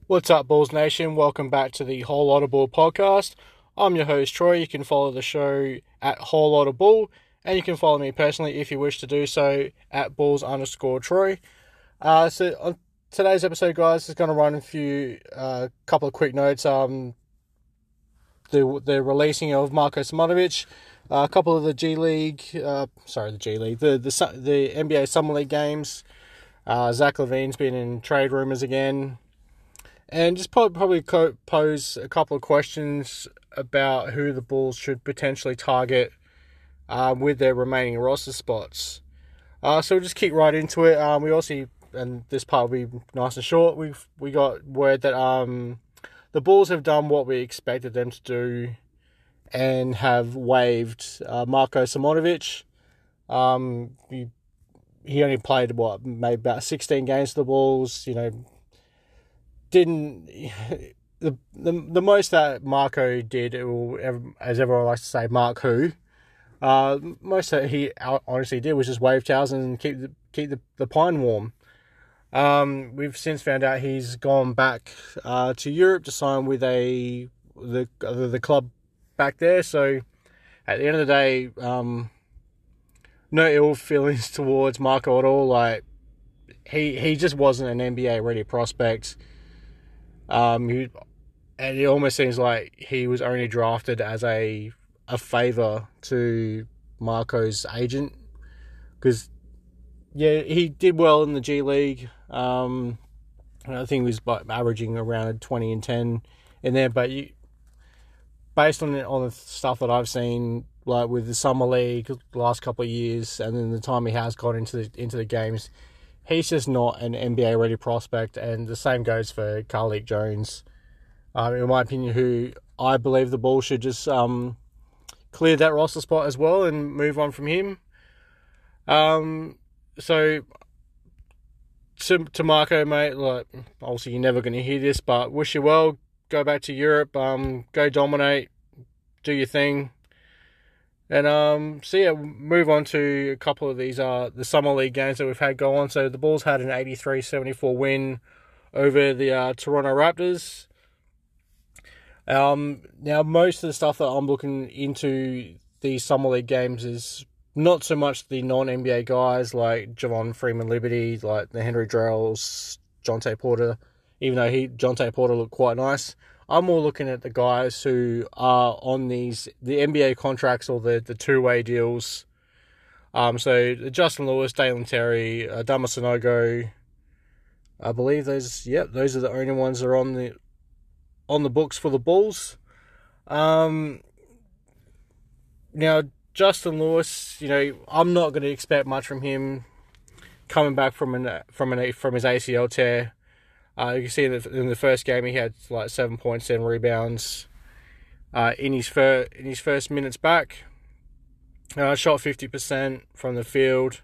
What's up, Bulls Nation? Welcome back to the Whole Lotta Bull podcast. I'm your host, Troy. You can follow the show at Whole Lotta Bull, and you can follow me personally if you wish to do so at Bulls_Troy. So on today's episode, guys, is going to run a couple of quick notes. The releasing of Marko Simonovic, a couple of the the NBA Summer League games. Zach LaVine's been in trade rumors again. And just probably pose a couple of questions about who the Bulls should potentially target with their remaining roster spots. So we'll just kick right into it. And this part will be nice and short, we got word that the Bulls have done what we expected them to do and have waived Marko Simonovic. He only played, maybe about 16 games for the Bulls, the most that Marko did, as everyone likes to say, Mark who. Most that he honestly did was just wave towels and keep the pine warm. We've since found out he's gone back to Europe to sign with the club back there. So at the end of the day, no ill feelings towards Marko at all. Like he just wasn't an NBA ready prospect. And it almost seems like he was only drafted as a favour to Marko's agent, because he did well in the G League. I think he was averaging around 20 and 10 in there, but based on the stuff that I've seen, like with the Summer League the last couple of years, and then the time he has got into the games, he's just not an NBA-ready prospect, and the same goes for Carlik Jones. In my opinion, who I believe the Bulls should just clear that roster spot as well and move on from him. So to Marko, mate, like, obviously you're never going to hear this, but wish you well. Go back to Europe. Go dominate. Do your thing. And move on to a couple of these the Summer League games that we've had go on. So the Bulls had an 83-74 win over the Toronto Raptors. Now most of the stuff that I'm looking into these Summer League games is not so much the non-NBA guys like Javon Freeman-Liberty, like the Henry Drells, Jontay Porter, even though Jontay Porter looked quite nice. I'm more looking at the guys who are on the NBA contracts or the two-way deals. So Justin Lewis, Dalen Terry, Adama Sanogo, I believe those are the only ones that are on the books for the Bulls. Now Justin Lewis, I'm not going to expect much from him coming back from his ACL tear. You can see that in the first game he had like 7 points, 7 rebounds in his first minutes back. Shot 50% from the field.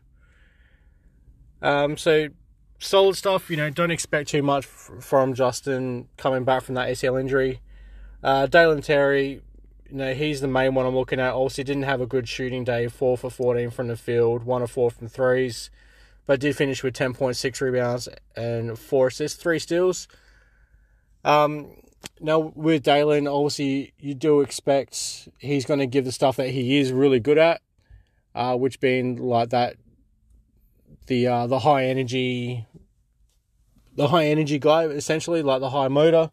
So solid stuff. Don't expect too much from Justin coming back from that ACL injury. Dalen Terry, he's the main one I'm looking at. Also didn't have a good shooting day. 4 for 14 from the field, 1 of 4 from threes. But did finish with 10.6 rebounds and 4 assists, 3 steals. Now, with Dalen, obviously, you do expect he's going to give the stuff that he is really good at, which being like that, the high energy guy, essentially, like the high motor.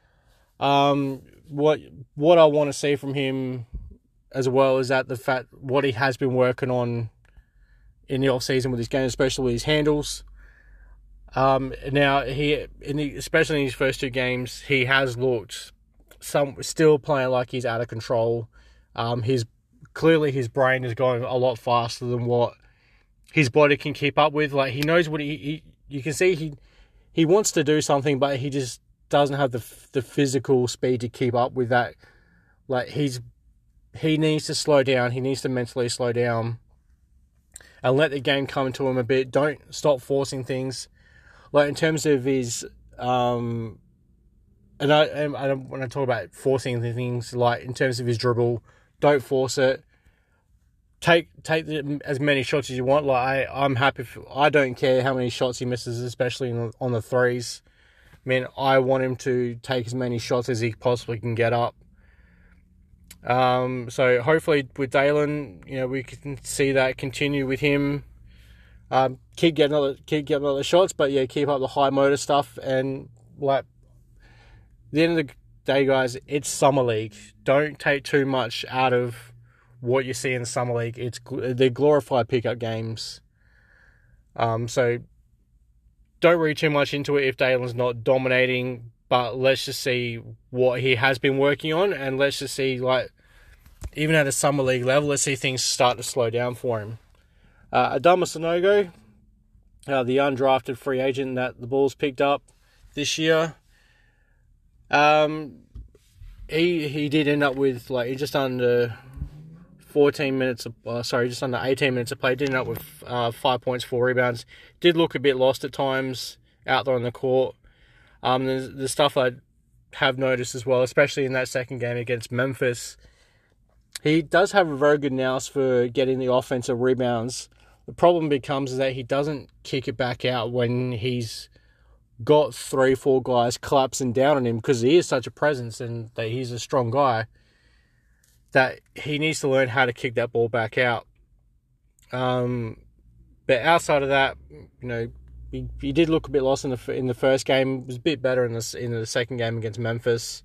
What I want to see from him as well is that the fact what he has been working on in the off-season with his game, especially with his handles. Now, especially in his first 2 games, he has looked still playing like he's out of control. Clearly his brain is going a lot faster than what his body can keep up with. Like, he knows what you can see he wants to do something, but he just doesn't have the physical speed to keep up with that. Like, he needs to slow down. He needs to mentally slow down and let the game come to him a bit. Don't stop forcing things. Like, in terms of his, when I talk about forcing things, like in terms of his dribble, don't force it. Take as many shots as you want. Like, I'm happy. I don't care how many shots he misses, especially on the threes. mean, I want him to take as many shots as he possibly can get up. So hopefully with Dalen, we can see that continue with him. Keep getting other shots, but keep up the high motor stuff. And at the end of the day, guys, it's Summer League. Don't take too much out of what you see in the Summer League. They're glorified pickup games. So don't read too much into it if Dalen's not dominating, but let's just see what he has been working on, and let's just see, even at a Summer League level, let's see things start to slow down for him. Adama Sanogo, the undrafted free agent that the Bulls picked up this year, he did end up with just under 18 minutes of play. Did end up with 5 points, 4 rebounds. Did look a bit lost at times out there on the court. The stuff I have noticed as well, especially in that second game against Memphis, he does have a very good nous for getting the offensive rebounds. The problem becomes that he doesn't kick it back out when he's got 3-4 guys collapsing down on him, because he is such a presence and that he's a strong guy, that he needs to learn how to kick that ball back out. But outside of that, he did look a bit lost in the first game. It was a bit better in the second game against Memphis.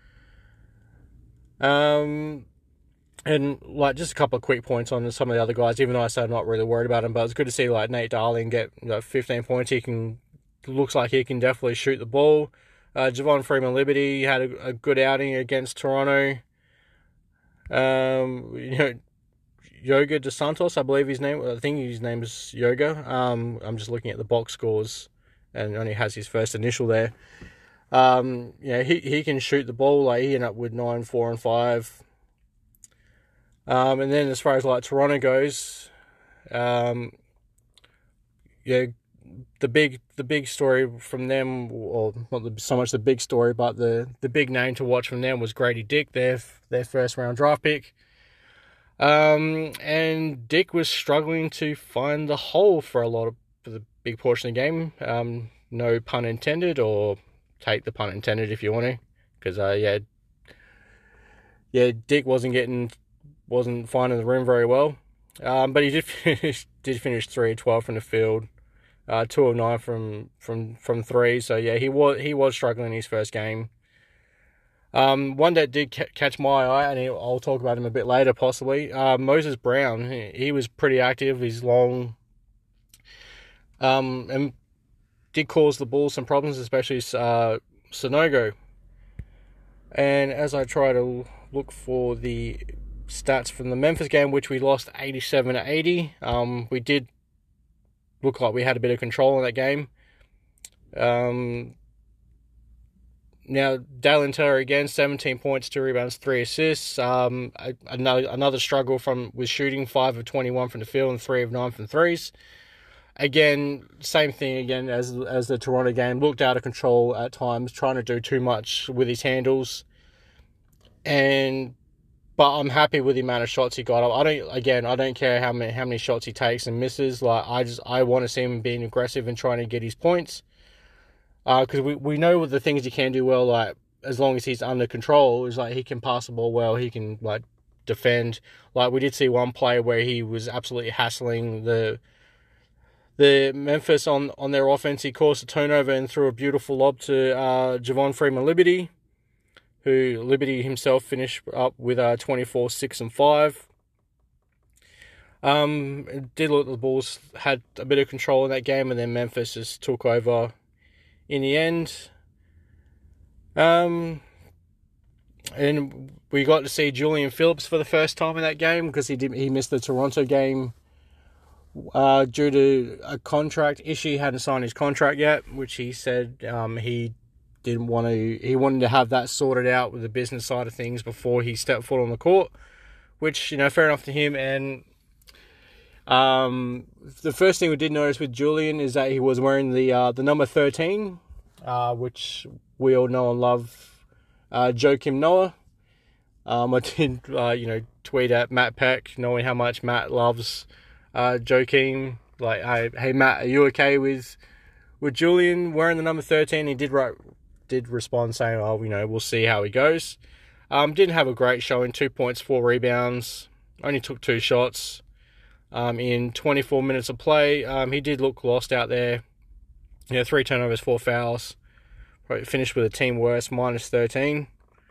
And just a couple of quick points on some of the other guys, even though I said I'm not really worried about him, but it's good to see Nate Darling get 15 points. Looks like he can definitely shoot the ball. Javon Freeman-Liberty had a good outing against Toronto. Yoga DeSantos, I believe his name. I think his name is Yoga. I'm just looking at the box scores, and only has his first initial there. He can shoot the ball. He ended up with 9, 4, and 5. And then as far as Toronto goes, the big story from them, or not so much the big story, but the big name to watch from them was Grady Dick, their first round draft pick. And Dick was struggling to find the hole for the big portion of the game. No pun intended, or take the pun intended if you want to, because Dick wasn't finding the rim very well. But he did finish 3 of 12 from the field, 2 of 9 from 3. So he was struggling in his first game. One that did catch my eye, and I'll talk about him a bit later possibly. Moses Brown, he was pretty active. He's long, and did cause the Bulls some problems, especially Sanogo. And as I try to look for the stats from the Memphis game, which we lost 87-80, we did look like we had a bit of control in that game. Now, Dalen Taylor again, 17 points, 2 rebounds, 3 assists. Another struggle with shooting, 5 of 21 from the field and 3 of 9 from threes. Again, same thing again as the Toronto game. Looked out of control at times, trying to do too much with his handles. But I'm happy with the amount of shots he got up. I don't care how many shots he takes and misses. I want to see him being aggressive and trying to get his points. Because we know the things he can do well. As long as he's under control, is he can pass the ball well. He can defend. We did see one play where he was absolutely hassling the Memphis on their offense. He caused a turnover and threw a beautiful lob to Javon Freeman-Liberty, who Liberty himself finished up with 24, 6, and 5. It did look like the Bulls had a bit of control in that game, and then Memphis just took over in the end. And we got to see Julian Phillips for the first time in that game, because he missed the Toronto game due to a contract issue. He hadn't signed his contract yet, which he said he wanted to have that sorted out with the business side of things before he stepped foot on the court, which, fair enough to him. And the first thing we did notice with Julian is that he was wearing the number 13, which we all know and love, Joakim Noah. I did, tweet at Matt Peck, knowing how much Matt loves Joakim. Hey Matt, are you okay with Julian wearing the number 13? He did did respond saying, "Oh, we'll see how he goes." Didn't have a great showing. 2 points, 4 rebounds. Only took 2 shots. In 24 minutes of play, he did look lost out there. 3 turnovers, 4 fouls. Probably finished with a team worst, -13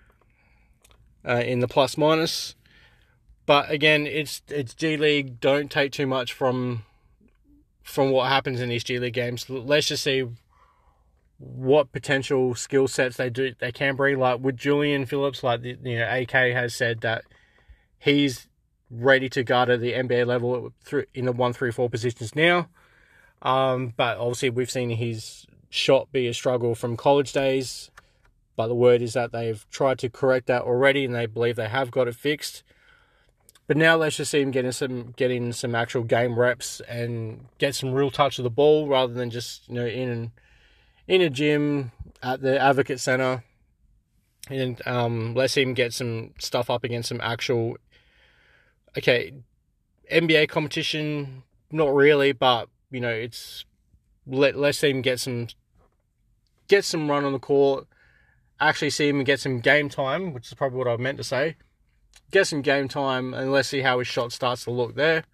in the plus minus. But again, it's G League. Don't take too much from what happens in these G League games. Let's just see what potential skill sets they can bring. Like with Julian Phillips, AK has said that he's ready to guard at the NBA level in the 1-3-4 positions now. But obviously we've seen his shot be a struggle from college days. But the word is that they've tried to correct that already, and they believe they have got it fixed. But now let's just see him getting some actual game reps and get some real touch of the ball rather than just in a gym at the Advocate Center. And let's see him get some stuff up against some actual NBA competition. Not really, but let's see him get some run on the court. Actually see him get some game time, which is probably what I meant to say. Get some game time, and let's see how his shot starts to look there.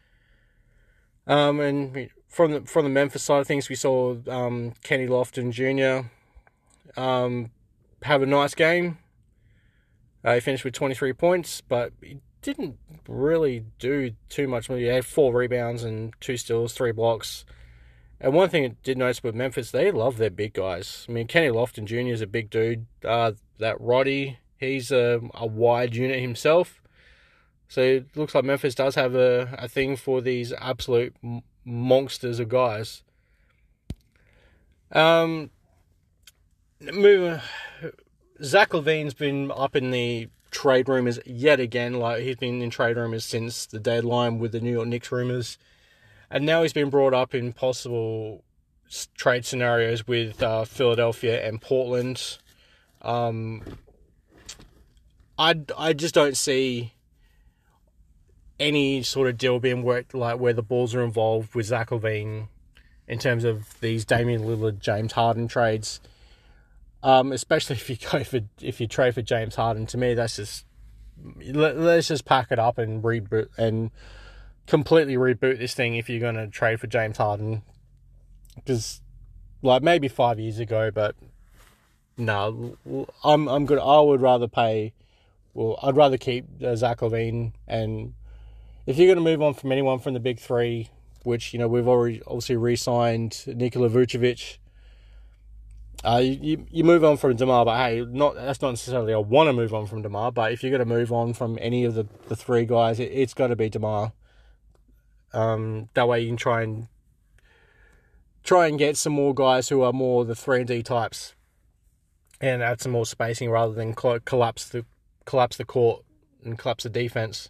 And from the Memphis side of things, we saw Kenny Lofton Jr. Have a nice game. He finished with 23 points, but he didn't really do too much. He had 4 rebounds and 2 steals, 3 blocks. And one thing I did notice with Memphis, they love their big guys. I mean, Kenny Lofton Jr. is a big dude. That Roddy, he's a wide unit himself. So it looks like Memphis does have a thing for these absolute monsters of guys. Zach LaVine's been up in the trade rumors yet again. Like, he's been in trade rumors since the deadline with the New York Knicks rumors. And now he's been brought up in possible trade scenarios with Philadelphia and Portland. I just don't see any sort of deal being worked like where the Bulls are involved with Zach LaVine in terms of these Damian Lillard, James Harden trades. Especially if you trade for James Harden. To me, that's just let's just pack it up and reboot and completely reboot this thing if you're going to trade for James Harden. Because maybe 5 years ago, but no, I'm good. I'd rather keep Zach LaVine, and if you're going to move on from anyone from the big three, which we've already obviously re-signed Nikola Vucevic. You move on from DeMar, but hey, that's not necessarily I want to move on from DeMar, but if you're going to move on from any of the 3 guys, it's got to be DeMar. That way you can try and get some more guys who are more the 3-and-D types, and add some more spacing rather than collapse the court and collapse the defense.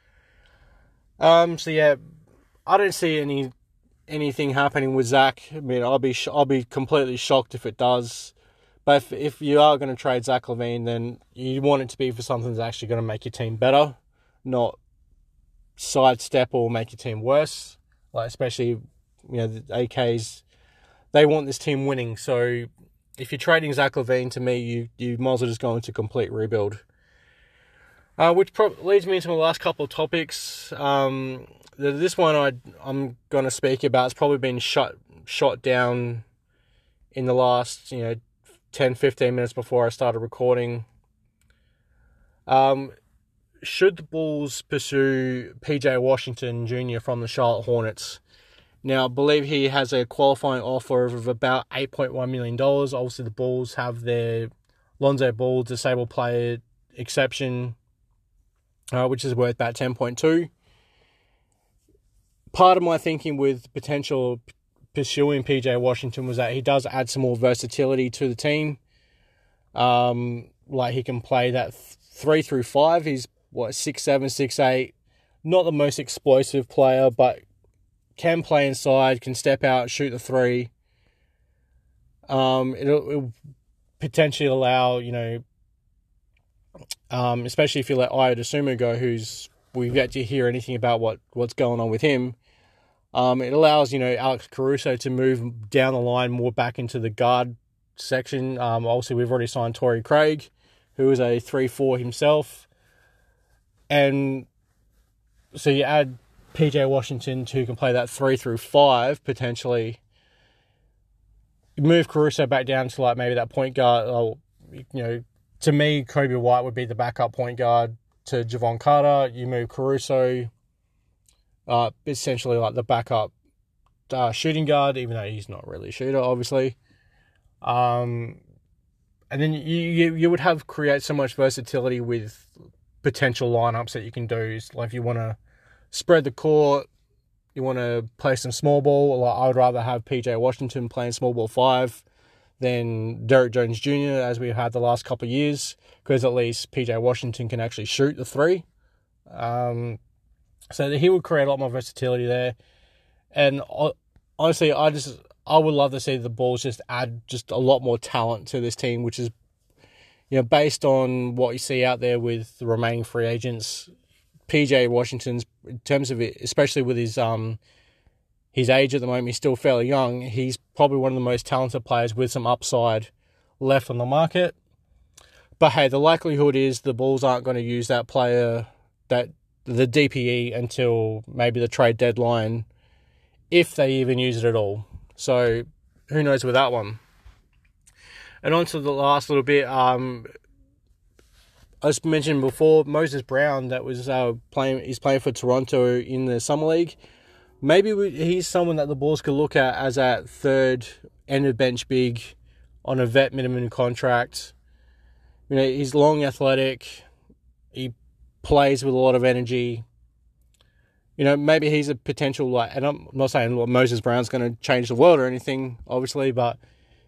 So yeah, I don't see anything happening with Zach. I mean, I'll be completely shocked if it does. But if you are going to trade Zach LaVine, then you want it to be for something that's actually going to make your team better, not sidestep or make your team worse. Like, especially the AKs, they want this team winning. So if you're trading Zach LaVine, to me, you might as well just go into complete rebuild. Which leads me into my last couple of topics. This one I'm going to speak about has probably been shot down in the last 10-15 minutes before I started recording. Should the Bulls pursue PJ Washington Jr. from the Charlotte Hornets? Now, I believe he has a qualifying offer of about $8.1 million. Obviously, the Bulls have their Lonzo Ball disabled player exception, which is worth about 10.2. Part of my thinking with potential pursuing PJ Washington was that he does add some more versatility to the team. Like, he can play that 3 through 5. He's 6'7", 6'8". Not the most explosive player, but can play inside, can step out, shoot the 3. It'll potentially allow, especially if you let Ayo Dosunmu go, we've yet to hear anything about what's going on with him. It allows, Alex Caruso to move down the line more back into the guard section. Obviously, we've already signed Torrey Craig, who is a 3-4 himself. And so you add PJ Washington, who can play that 3 through 5, potentially. You move Caruso back down to like maybe that point guard. To me, Kobe White would be the backup point guard to Javon Carter. You move Caruso, essentially like the backup shooting guard, even though he's not really a shooter, obviously. And then you would have create so much versatility with potential lineups that you can do. Like if you want to spread the court, you want to play some small ball. Like I would rather have PJ Washington playing small ball 5 than Derrick Jones Jr. as we've had the last couple of years, because at least PJ Washington can actually shoot the 3. So he would create a lot more versatility there. And honestly, I would love to see the Bulls just add just a lot more talent to this team, which is, based on what you see out there with the remaining free agents. PJ Washington's, in terms of it, especially with his age at the moment, he's still fairly young. He's probably one of the most talented players with some upside left on the market. But hey, the likelihood is the Bulls aren't going to use that player, the DPE, until maybe the trade deadline, if they even use it at all. So who knows with that one. And on to the last little bit. As mentioned before, Moses Brown, that was he's playing for Toronto in the Summer League. Maybe he's someone that the Bulls could look at as that third end of bench big on a vet minimum contract. He's long, athletic. He plays with a lot of energy. Maybe he's a potential, and I'm not saying Moses Brown's going to change the world or anything, obviously, but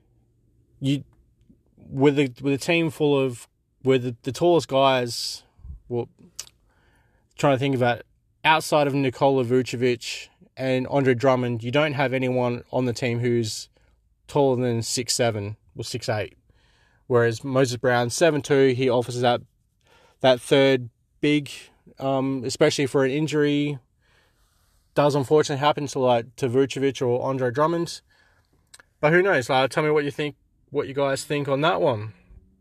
with a team full of the tallest guys, trying to think about outside of Nikola Vucevic and Andre Drummond, you don't have anyone on the team who's taller than 6'7" or 6'8". Whereas Moses Brown, 7'2", he offers that third big, especially for an injury. Does unfortunately happen to Vucevic or Andre Drummond. But who knows? Tell me what you guys think on that one.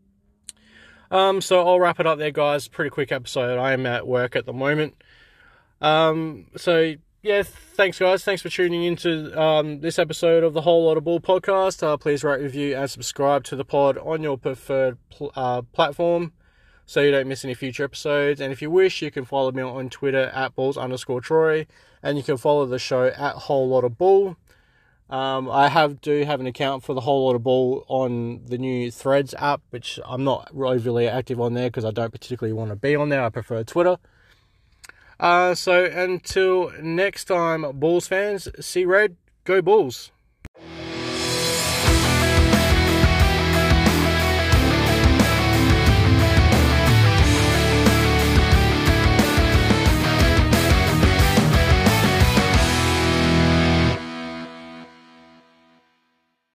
So I'll wrap it up there, guys. Pretty quick episode. I am at work at the moment. So yeah, thanks guys. Thanks for tuning into this episode of the Whole Lot of Bull podcast. Please rate, review, and subscribe to the pod on your preferred platform, so you don't miss any future episodes. And if you wish, you can follow me on Twitter at Bulls_Troy, and you can follow the show at Whole Lot of Bull. I do have an account for the Whole Lot of Bull on the new Threads app, which I'm not overly active on there because I don't particularly want to be on there. I prefer Twitter. So until next time, Bulls fans, see red, go Bulls.